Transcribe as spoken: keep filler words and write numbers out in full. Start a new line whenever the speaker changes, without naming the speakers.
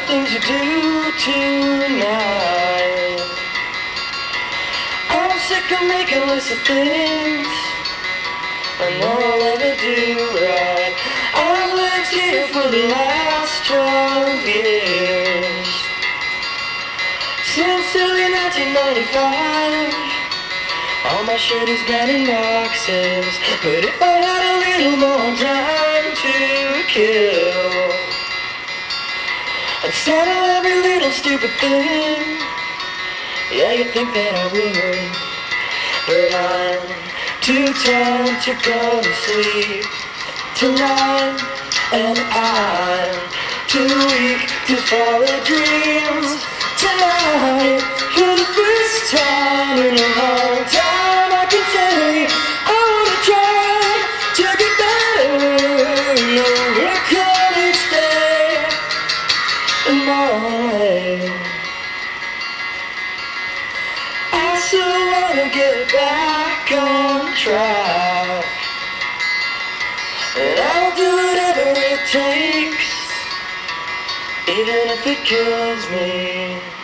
things you do tonight. I'm sick of making lists of things I know I'll ever do right. I've lived here for the last twelve years, since early nineteen ninety-five. All my shit is been in boxes, but if I had a little more time to kill, I'd settle every little stupid thing. Yeah, you'd think that I would, but I'm too tired to go to sleep tonight, and I'm too weak to follow dreams tonight. For the first time in a long time, I can say I wanna try to get better and overcome each day in my own way. I still wanna get back on track, and I'll do whatever it takes, even if it kills me.